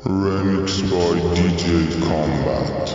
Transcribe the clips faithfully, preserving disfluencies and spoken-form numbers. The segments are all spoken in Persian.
Remix by دی جی Combat.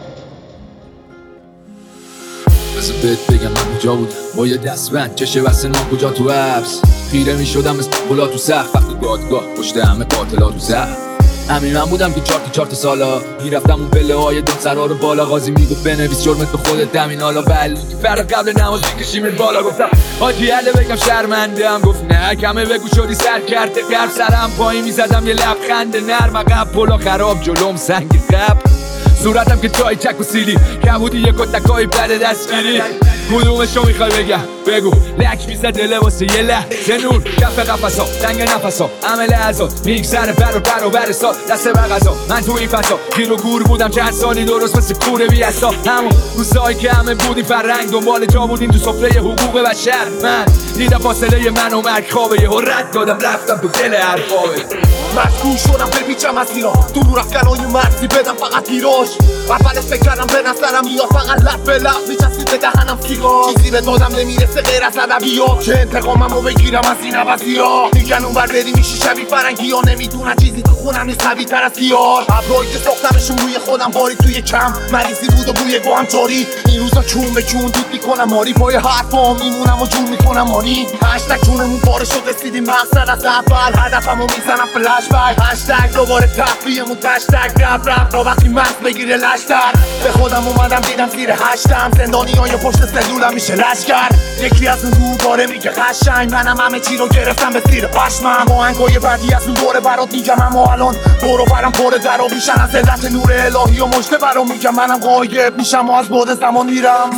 بذار بهت بگم من کجا بودم با یه دستبند چشه بسته نام کجا تو حبس خیره می شدم مثل پلا تو سخت وقتی دادگاه پشت همه قاتلا تو زخم همین من بودم که چارت چارت سالا میرفتم اون پله های دون سرا رو بالا قاضی میگفت بنویس جرمت به خودت دمین حالا بلی فرق قبل نماز میکشیمت بالا گفتم حاجی عله بگم شرمنده گفت نه کمه بگو شدی سر کرده قرب سرم پایین میزدم یه لبخند نرم عقب پلا خراب جلوم سنگ قبل صورتم که چای چک و سیلی کبودی یه کتکای بده دستگیری کدومشو میخوای بگم بگو لک میزده لباسه یه لحظه نور کف قفصا تنگ نفسا عمل ازا میگذره بر و بر و بر سال دست بغذا من تو این فضا گیر و گور بودم چند سالی درست مثل کوره بی اصلا همون روزایی که همه بودیم فرنگ دنبال جا بودیم تو سفره حقوق بشر من دیدم فاصله من و مرگ خوابه یه رد دادم رفتم تو دل حرفابه مجبور شدم بپیچم از ایران تو رو رفتنهای مرزی بدم فقط گیراش اولش فکر کردم به نظرم میاد فقط لب به لب میچسید به دهنم سیگار چیزی به دادم نمیرسه غیر از ادبیات که انتقامم رو بگیرم از این عوضی‌ها میگن اون بر بری میشی شبیه فرنگی ها نمیدونن چیزی تو خونم نیست قوی تر از دیار ابرایی که ساختمشون روی خودم باری توی کم مریضی بود و بوی گوهم جاری این روزا چون به چون دود میکنم ماری پای حرفا میمونم و جور میکنم مانی هشتگ چونمون پاره شد رسیدیم مقصد از اول هدفمو میزنم فلش بک هشتگ دوباره تفریحمون تشتگ رب رب تا وقتی مست بگیره لشتر به خودم اومدم دیدم زیر هشتم زندانی های پشت سلولم میشه لشکر یکی از اون دور داره میگه قشنگ منم همه چی رو گرفتم به زیر پشمم آهنگای بعدی از اون دوره برات میگم اما الان برو برم پر در و بیشن از علت نور الهی و مجده برام میگم منم غایب میشم و از بعد زمان میرم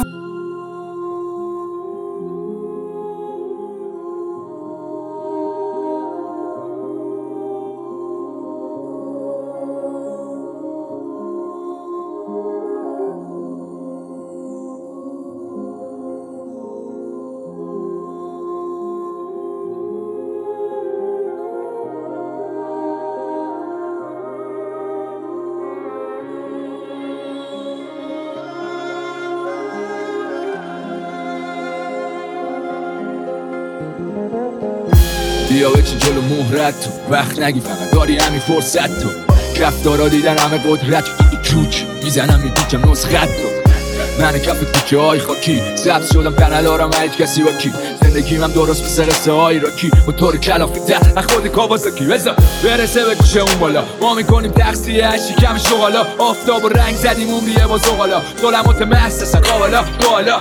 بیا بچین جلو مهرت تو وقت نگی فقط داری همین فرصت تو کفتارا دیدن همه قدرت جوک میزنم میپیچم نسخت تو من کف کوچه های خاکی سبز شدم قنلارم هیچ کسی با کی زندگیم هم درست مثل قصه های راکی موتور کلافی در از خود کاوازاکی بزا برسه به گوشه اون بالا ما میکنیم تقصیه هشی کم شغالا آفتاب و رنگ زدیم عمریه با زغالا ظلمات محسسه قابلا دوالا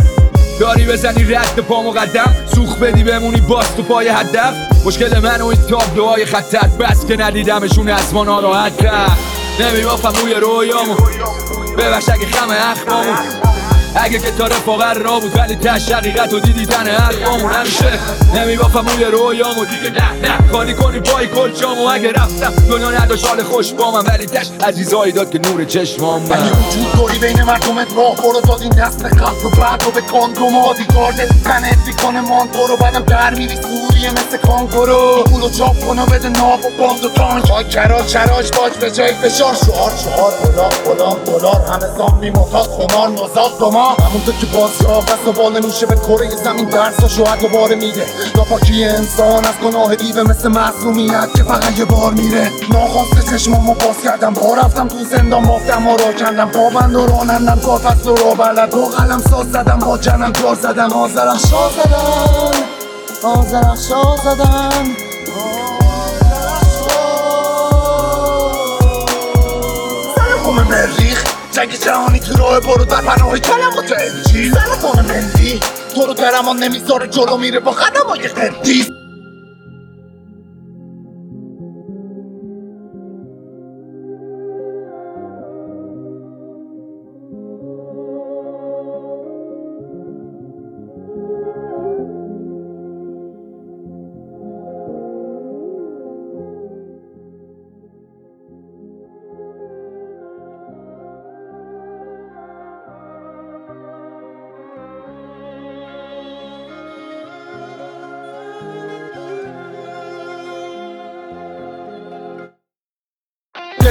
داری بزنی رد پا مقدم سوخ بدی بمونی باز تو پای هدف مشکل من و این تابلوهای خطر بس که ندیدمشون از ما ناراحت کرد نمیبافم روی رویامو ببخش اگه خم اخمامون اگه که تا رفاقر را بود ولی تش حقیقت و دیدی تن حرفامون همیشه نمیبافم روی رویامو دیگه نه نه کاری کنی پای کلچامو اگه رفتم دنیا نداشت حال خوش با من ولی تش عزیزایی داد که نور چشمام من اگه وجود داری بین مردمت راه برو داد این دست خلق و بعد رو به کاندوم آدیگاردت تنت میکنه مانتو رو بعدم در میری سوریه مثل کانگورو پولو چاپ کنو بده ناب و باند و تانک های کراج چراج باج به جای فشار شعار شعار دلار غلام دلار همه زامبی معتاد خمار نوزاد دوما همونطور که بازیاب دست و بال نمیشه به کره زمین درسا شوهد دوباره میده ناپاکی انسان از گناه دیوه مثل معصومیت که فقط یه بار میره ناخواسته چشمامو باز کردم با رفتم تو زندان بافتم و را کندم پابند و رانندم کافست و را بلد با قلم ساز زدم با جنم جار زدم آزرخ شا زدن آزرخ شا زدن سرخوم مریخ جنگ جهانی تو راه برو در پناه کلمات انجیل سرخوم ملی تو رو درمان نمیذاره جلو میره با قدمای قدیس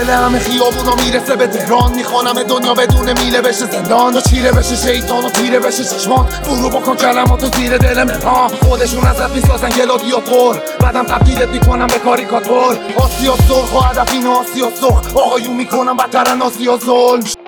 دل همه خیابونا میرسه به تهران. میخوانم دنیا بدون میله بشه زندان، و چیره بشه شیطان و تیره بشه چشمان. برو بکن کلماتو زیر دل مهران. خودشون ازت میسازن گلادیاتور، بعدم تبدیلت میکنم به کاریکاتور. آسیا سرخ و هدف این آسیا سرخ، آقایون میکنم بدترن آسیا ظلم.